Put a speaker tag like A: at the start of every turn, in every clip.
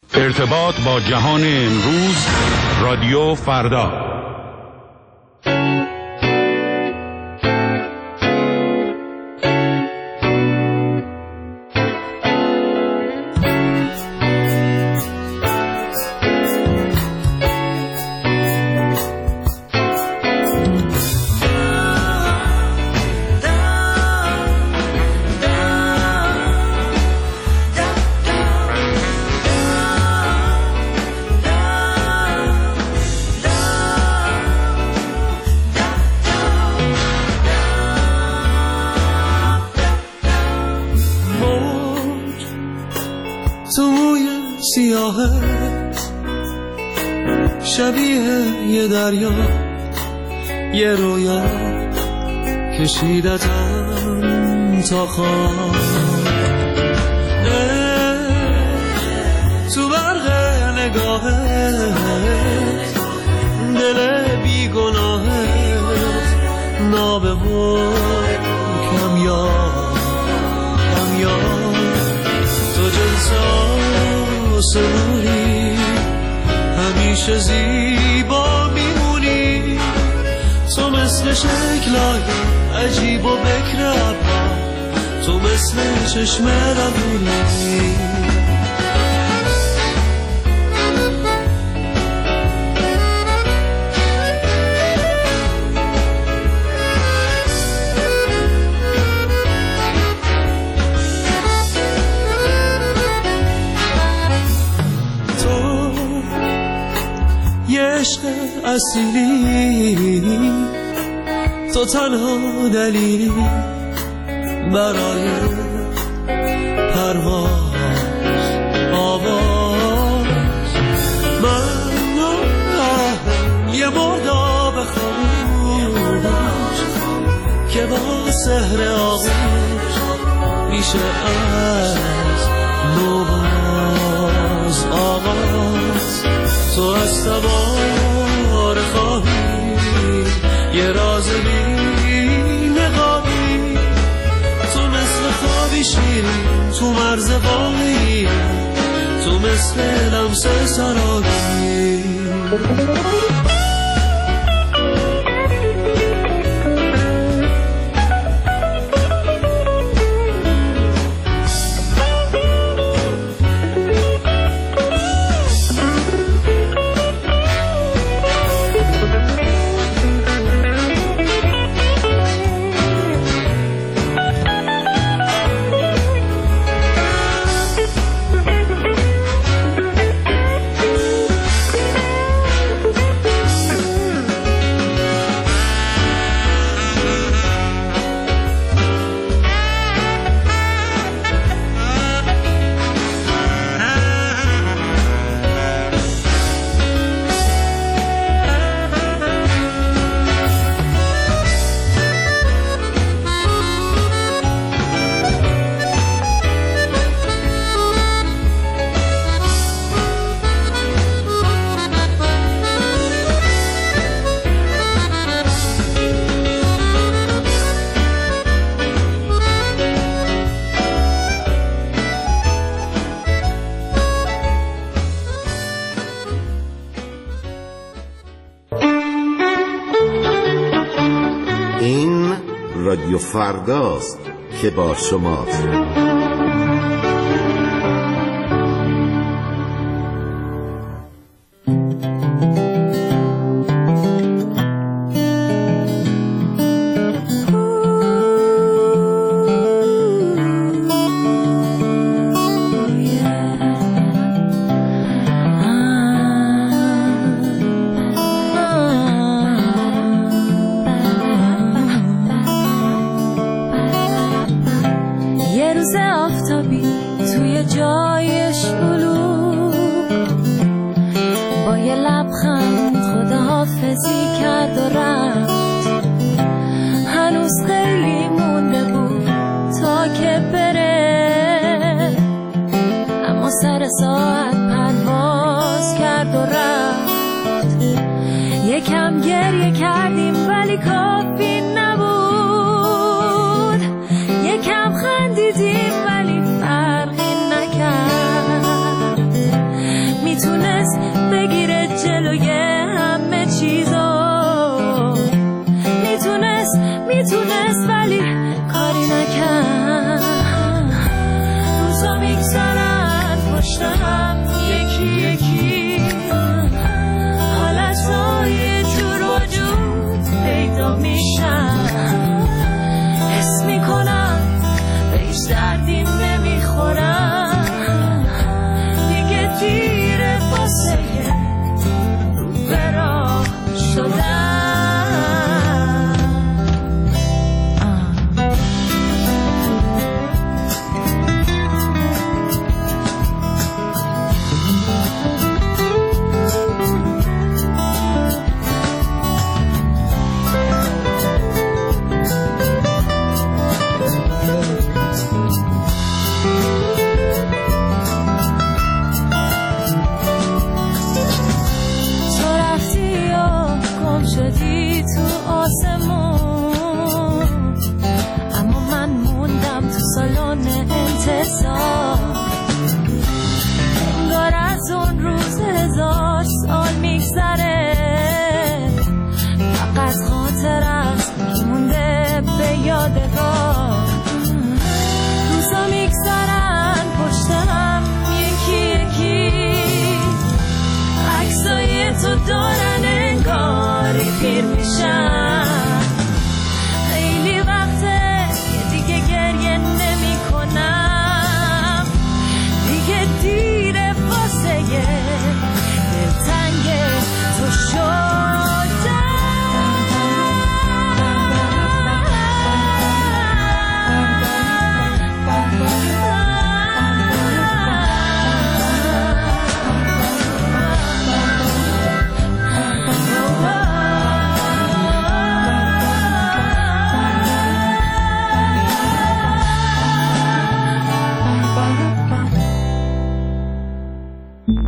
A: ارتباط با جهان امروز، رادیو فردا.
B: شبیه یه دریا، یه رویا کشیدتم تا خواب، تو برق نگاهت دل بیگناهت نابه و کمیاب تو جنس آسمونی، همیشه زیبا میمونی، تو مثل شکلای عجیب و بکر ابرا، تو مثل چشم روونی. عشق اصیلی، تو تنها دلیلی برای پرواز آواز، من یه مرداب خاموش که با سحر آغوش میشه از نوباز آغاز، تو از سوار خواهی یه راز بی نقابی، تو مثل خوابی شیرین تو مرز واقعی، تو مثل لمس سرابی.
C: رادیو فرداست که با شماست.
D: یکم گریه کردیم ولی کافی نبود، یکم خندیدیم ولی فرقی نکرد،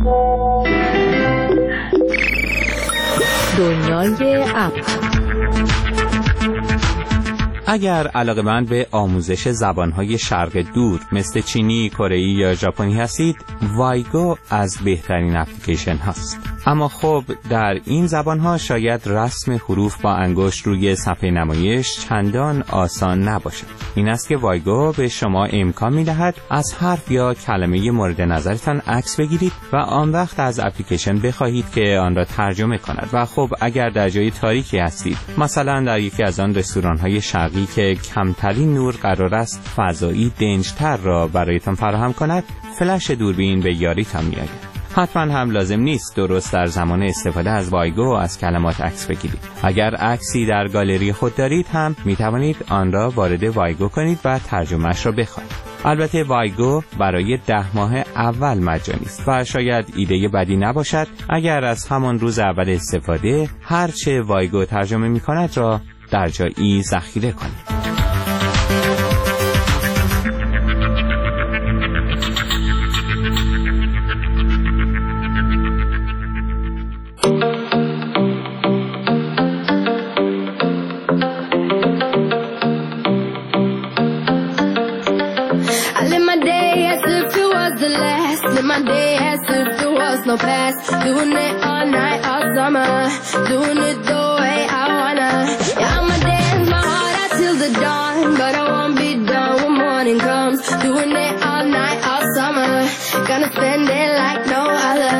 D: دنیای اپ.
E: اگر علاقه‌مند به آموزش زبان‌های شرق دور مثل چینی، کره‌ای یا ژاپنی هستید، وایگو از بهترین اپلیکیشن هاست. اما خب در این زبان‌ها شاید رسم حروف با انگشت روی صفحه نمایش چندان آسان نباشد. این است که وایگو به شما امکان می‌دهد از حرف یا کلمه مورد نظرتان عکس بگیرید و آن وقت از اپلیکیشن بخواهید که آن را ترجمه کند. و خب اگر در جای تاریکی هستید، مثلا در یکی از آن رستوران‌های شرقی که کمترین نور قرار است فضایی دنج‌تر را برایتان فراهم کند، فلش دوربین به یاریتان می‌آید. حتما هم لازم نیست درست در زمان استفاده از وایگو از کلمات عکس بگیرید. اگر عکسی در گالری خود دارید هم می توانید آن را وارد وایگو کنید و ترجمه‌اش را بخوانید. البته وایگو برای 10 ماه اول مجانی است و شاید ایده بدی نباشد اگر از همان روز اول استفاده هرچه وایگو ترجمه می کند را در جایی ذخیره کنید.
F: No past, doing it all night, all summer, doing it the way I wanna. Yeah, I'ma dance my heart out till the dawn, but I won't be done when morning comes. Doing it all night, all summer, gonna spend it like no other.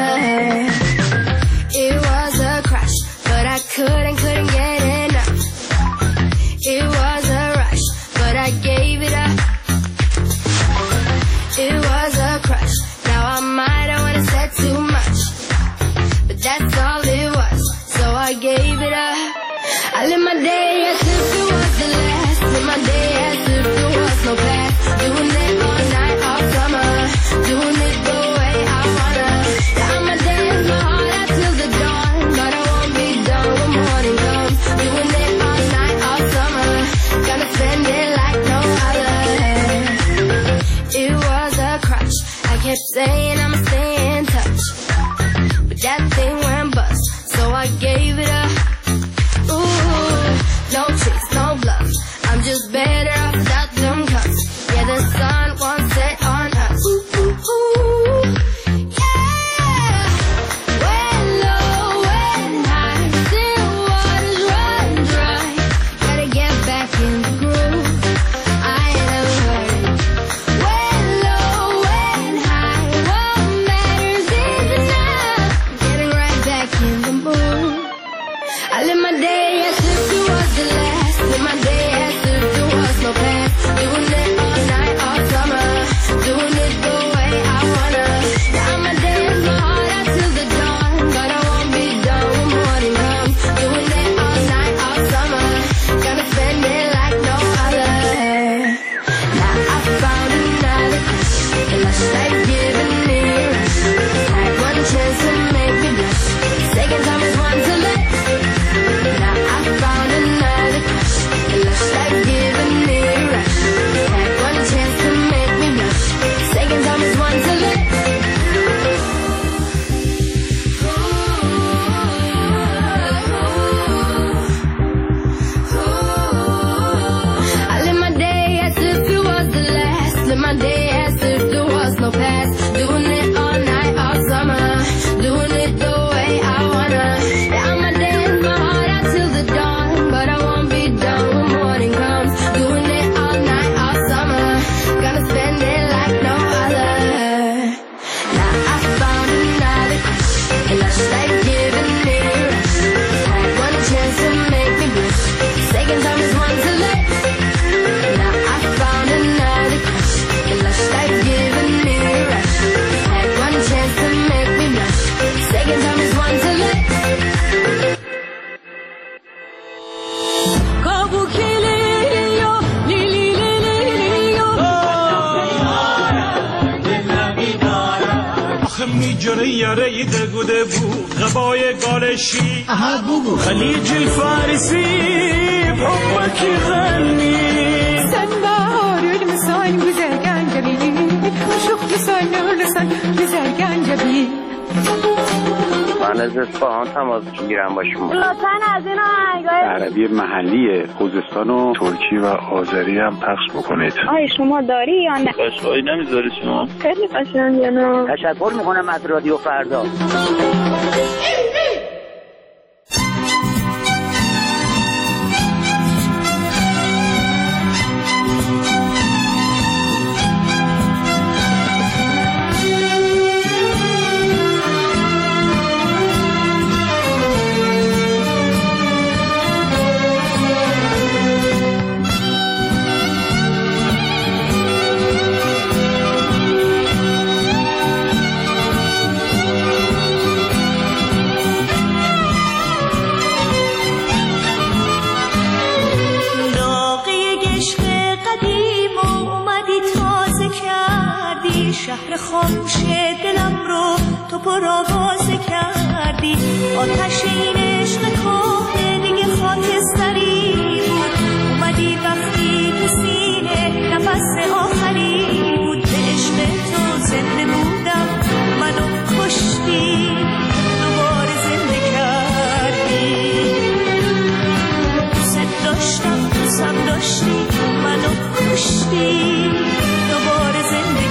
F: It was a crush, but I couldn't get enough. It was a rush, but I gave it up. It was a crush, now I might have wanna said too much, but that's all it was, so I gave it up. I live my day as if it was the last, live my day as if there was no past. Doing it all night, all summer, doing it the way I wanna. Yeah, I'ma dance my heart out till the dawn, but I won't be done when morning comes. Doing it all night, all summer, gonna spend it like no other. It was a crutch, I kept saying I'ma stay in touch, but that thing went bust, so I gave it up. Ooh, no tricks, no bluffs, I'm just better off without them cuffs. Yeah, the sun won't set on us. Ooh, ooh, ooh. Yeah, when low, when high, still waters run dry. Gotta get back in the groove, I ain't never heard it. When low, when high, what matters is enough. Getting right back in the mood. I live my day as if it was the last, live my day as if there was no past. Doing it all night, all summer, doing it the way I wanna. Yeah, I'ma dance my heart out till the dawn, but I won't be done when morning comes. Doing it all night, all summer, gonna spend it like no other. Now I found another crush, and I like giving me a rush. Had one chance to make me blush, second time is one to let. Now I found another crush, and I like giving me a rush. Had one chance to make me blush, second time is one to let. I live my day as if it was the last, live my day as if there was no past. Doing it all night, all summer, doing it the way I wanna. Yeah, I'ma dance my heart out till the dawn, but I won't be done when morning comes. Doing it all night, all summer, gonna spend it like no other. Now I found another crush, and I like giving me a rush. Had one chance to make me blush, second time is one to let. Now I found another crush, and I like giving me a rush. Had one chance to make me blush, second time is one to let.
B: آخه میجره یاره دگوده بود غبای گالشی خلیج الفارسی بحبك يغني
G: Sen bahar ölmüsen güzel gencebi, Şuh lisan ölürsen güzel gencebi.
H: از اصفهان تماس میگیرم با شما.
I: لطفاً از این آهنگای
J: عربی محلی خوزستان و ترکی و آذری هم پخش بکنید.
I: آیا شما داری یا نه؟
H: قشقایی نمیذاری شما؟
I: خیلی قشنگه. نه
H: تشکر میکنم از رادیو فردا.
K: شهر خاموش دلم رو تو پرآوازه کردی. آتش این عشق کهنه دیگه خاکستری بود. اومدی وقتی تو سینه نفس آخری بود. به عشق تو زنده بودم منو کشتی دوباره زنده کردی. دوست داشتم دوستم داشتی منو کشتی دوباره زنده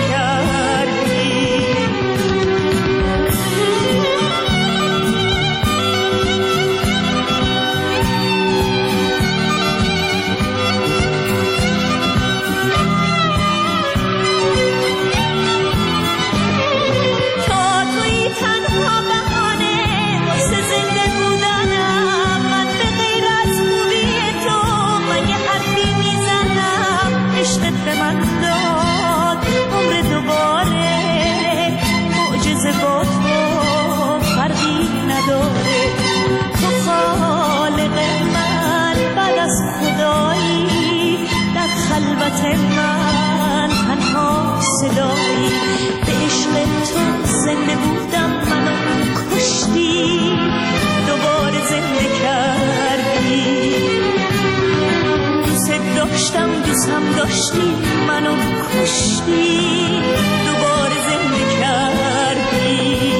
K: من تنها صدایی. به عشق تو زنده بودم منو کشتی دوباره زنده کردی. دوست داشتم دوستم داشتی منو کشتی دوباره زنده کردی.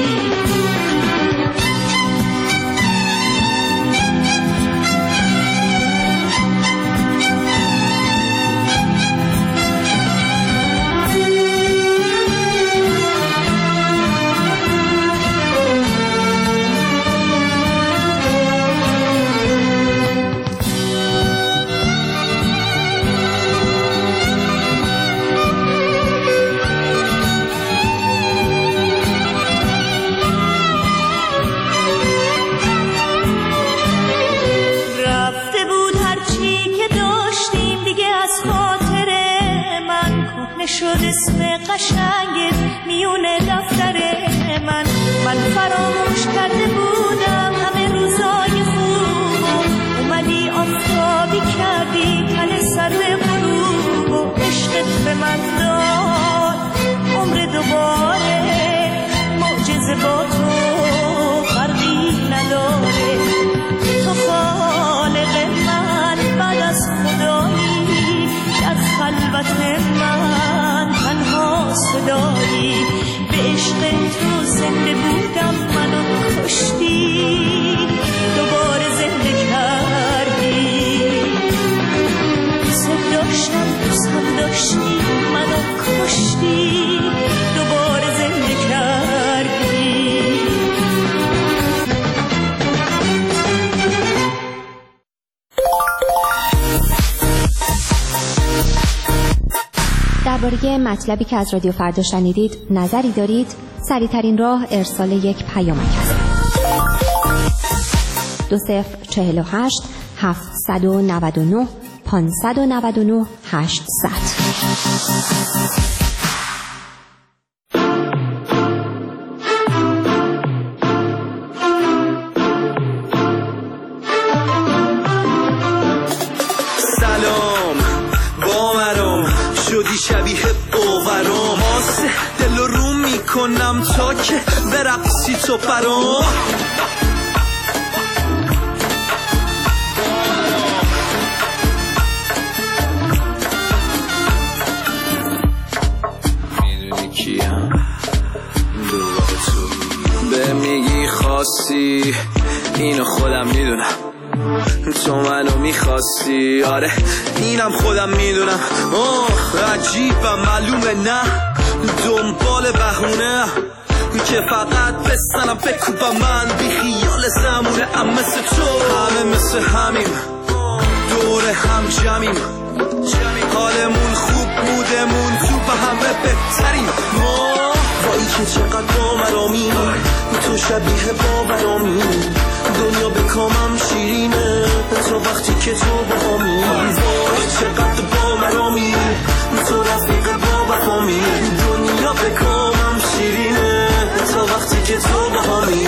K: شد اسم قشنگت میونه دفتر من فراموش کرده بودم همه روزای خوب. اومدی آفتابی کردی تن سر غروب و عشقت به من داد عمر دوباره. معجزه با تو فرقی نداره. تو خالق من بعد از خدایی در خلوت من تنها صدایی. به عشق تو زنده بودم منو کشتی دوباره زنده کردی. دوست داشتم دوستم داشتی منو کشتی دوباره زنده کردی.
D: درباره مطلبی که از رادیو فردا شنیدید نظری دارید؟ سریع‌ترین راه ارسال یک پیامک است. 2048 799 599 800.
L: شبیه باورم آسه دل رو میکنم تا که برقصی تو برام. میدونی کیم دوباره تو به میگی خواهد میخواستی، اینو خودم میدونم، تو منو میخواستی. آره اینم خودم میدونم. عجیبم معلومه نه دنبال بهونه که فقط بستنم بکوبم من بی خیال زمونه. ام مثل تو همه مثل همیم، دور هم جمعیم، حالمون خوب بودمون تو به همه بهتریم. وایی که چقدر باورامی تو شبیه باورامی، دنیا به کامم شیرینه تو وقتی که تو باهامی. وای چقدر باورامی تو رفیق باورامی، دنیا به کامم شیرینه تو وقتی که تو باهامی.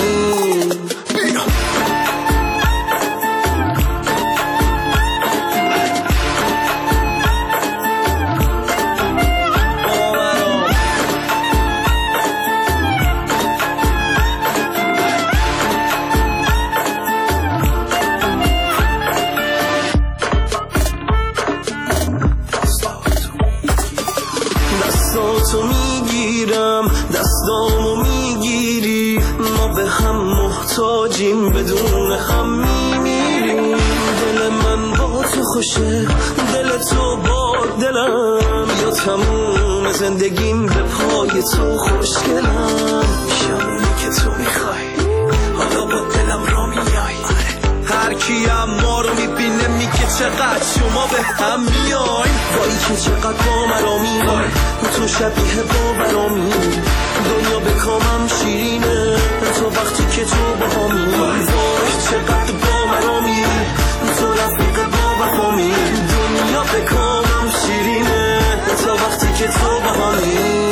L: دستاتو میگیرم دستامو میگیری، ما به هم محتاجیم بدون هم میمیریم. دل من با تو خوشه دل تو با دلم، یا تموم زندگیم به پای تو خوشگلم. شمونی که تو میخوای حالا با دلم را میای، هر کی اما رو میبینه میگه چقدر شما به هم میاین. وایی که چقدر باورامی تو شبیه باورامی، دنیا به کامم شیرینه تو وقتی که تو باهامی. وای چقدر باورامی تو رفیق باورامی، دنیا به کامم شیرینه تو وقتی که تو باهامی.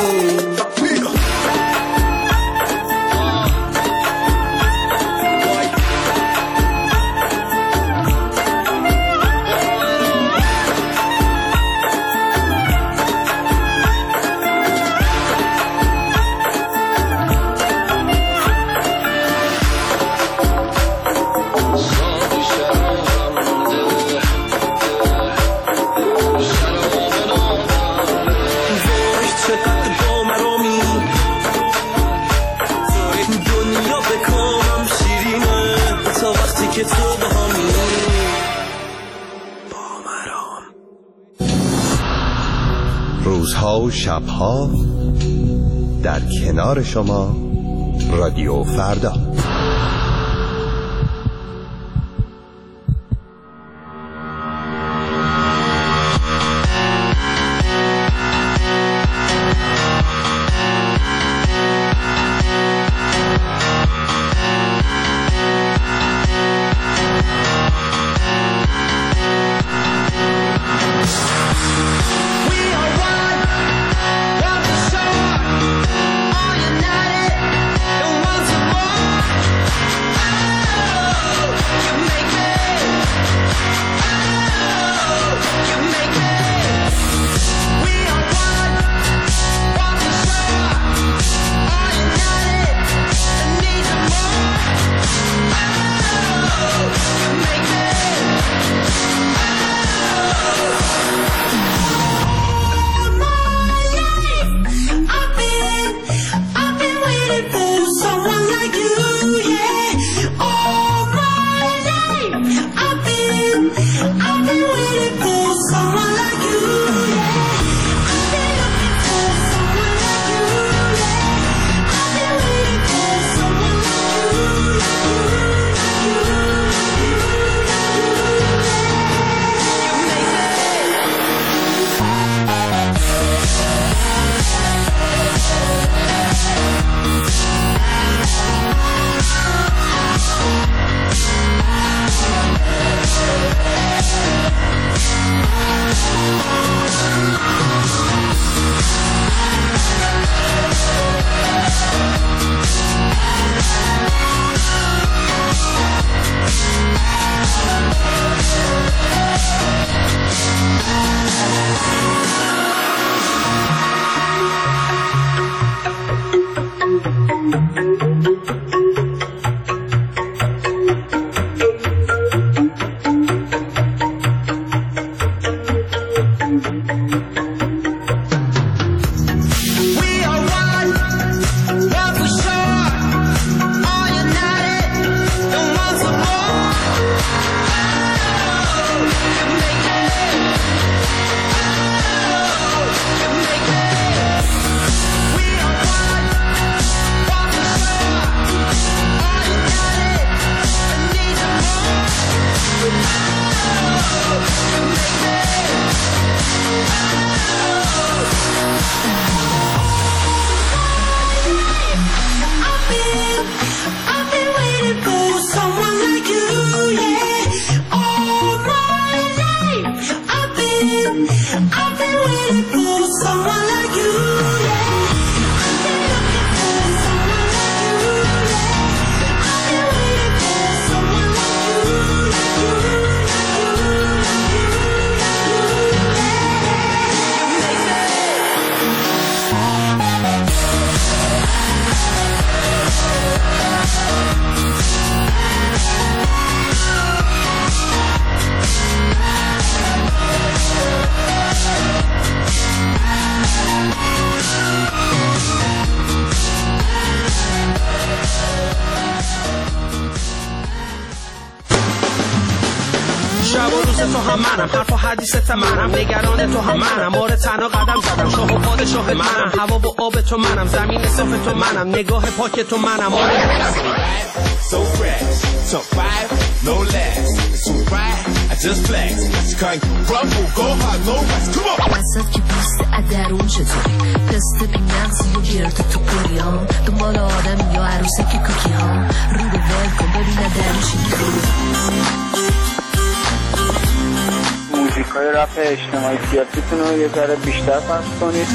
M: روزها و شبها در کنار شما رادیو فردا.
F: We are one for sure, all united.
N: هم منم، حرف و حدیثت منم، نگران تو هم منم، بار تنها قدم زدم، شاه و پادشاه منم، هوا و آب تو منم، زمین صاف تو منم، نگاه پاک تو منم.
O: So fresh, top 5, no less. It's alright, I just flex. You can't rumble, go hard, no rest. Come on.
P: وسط که پوست ادرون چطوری پست بینغزی و گرد تو پوری ها دنبال آدم یا عروسه که کوکی ها رو به ول کن ببینه درشی
H: موزیکای رپ اجتماعی سیاسیتون رو یه ذره بیشتر پخش کنید.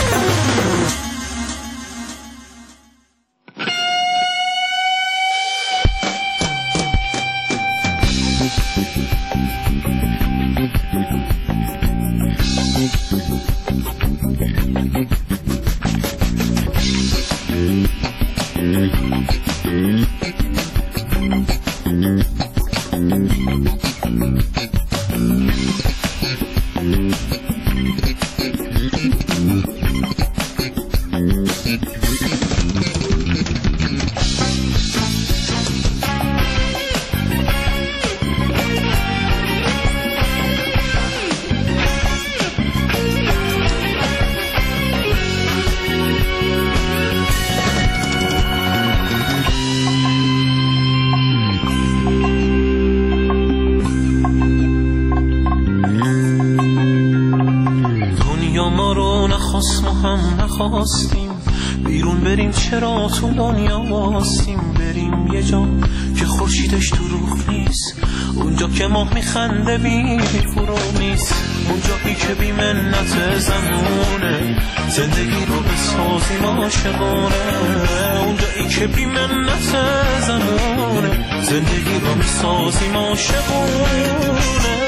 L: بیرون بریم چرا تو دنیا واسیم بریم یه جا که خورشیدش تو روح نیست اونجا که ماه میخنده بی فرو نیست اونجایی که بی منت زمونه زندگی رو بسازیم عاشقانه اونجایی که بی منت زمونه زندگی رو بسازیم عاشقانه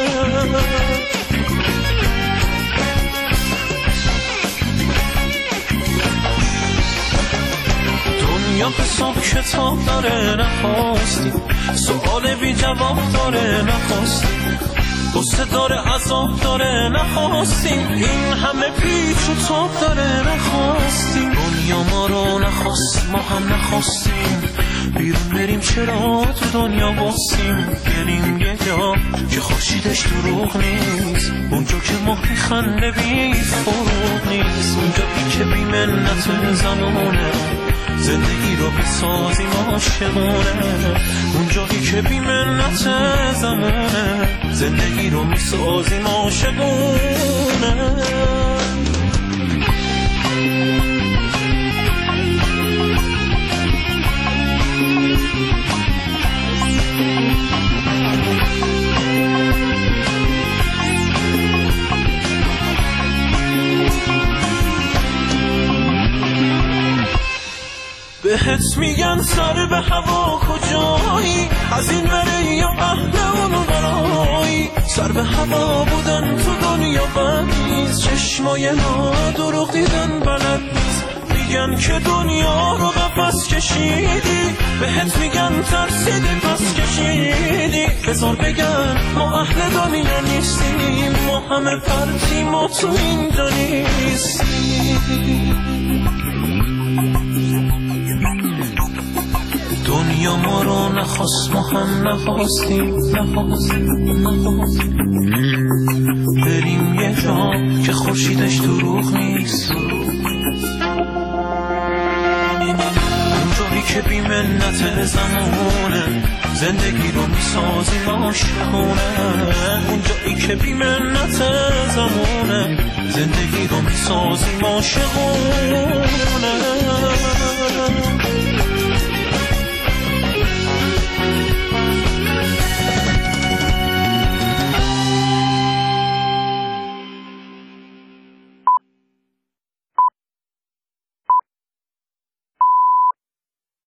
L: یا حساب کتاب داره نخواستی سؤال بی جواب داره نخواستی قصه داره عذاب داره نخواستیم این همه پیچ و تاب داره نخواستیم دنیا ما رو نخواست ما هم نخواستیم بیرون بریم چرا تو دنیا باسیم بریم یه جا که خورشیدش دروغ نیست اونجا که ماه میخنده بی فروغ نیست اونجا که بی منت زمانه زندگی رو بسازیم عاشقانه اونجایی که بی منت زمانه زندگی رو میسازیم عاشقانه بهت میگن سر به هوا کجایی از این وره یا اهل اونو برایی سر به هوا بودن تو دنیا بد نیست چشمای ما دروغ دیدن بلد نیست میگن که دنیا رو قفس کشیدی بهت میگن ترسیدی پس کشیدی بذار بگن ما اهل دنیا نیستیم ما همه پرتیم و تو اینجا نیستیم دنیا ما رو نخواست ما هم نخواستیم بریم یه جا که خورشیدش دروغ نیست اونجایی که بی منت زمانه زندگی رو میسازیم عاشقانه اونجایی که بی منت زمانه زندگی رو میسازیم عاشقانه